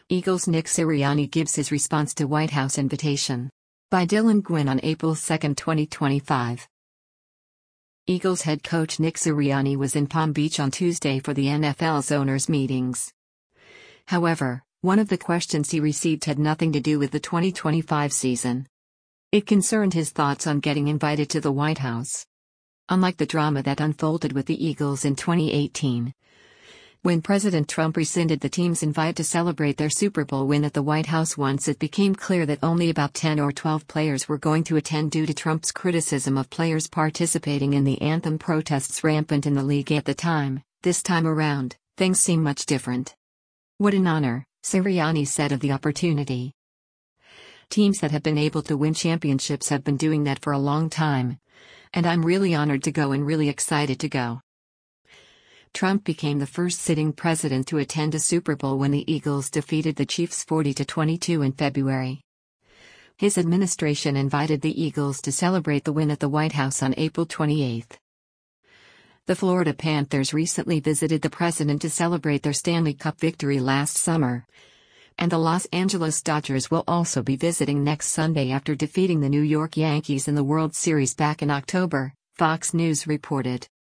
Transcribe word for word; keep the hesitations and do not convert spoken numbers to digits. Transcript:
Eagles' Nick Sirianni gives his response to White House invitation. By Dylan Gwynn on April second, twenty twenty-five. Eagles head coach Nick Sirianni was in Palm Beach on Tuesday for the N F L's owners' meetings. However, one of the questions he received had nothing to do with the twenty twenty-five season. It concerned his thoughts on getting invited to the White House. Unlike the drama that unfolded with the Eagles in twenty eighteen, when President Trump rescinded the team's invite to celebrate their Super Bowl win at the White House once it became clear that only about ten or twelve players were going to attend due to Trump's criticism of players participating in the anthem protests rampant in the league at the time, this time around, things seem much different. "What an honor," Sirianni said of the opportunity. "Teams that have been able to win championships have been doing that for a long time. And I'm really honored to go and really excited to go." Trump became the first sitting president to attend a Super Bowl when the Eagles defeated the Chiefs forty to twenty-two in February. His administration invited the Eagles to celebrate the win at the White House on April twenty-eighth. The Florida Panthers recently visited the president to celebrate their Stanley Cup victory last summer. And the Los Angeles Dodgers will also be visiting next Sunday after defeating the New York Yankees in the World Series back in October, Fox News reported.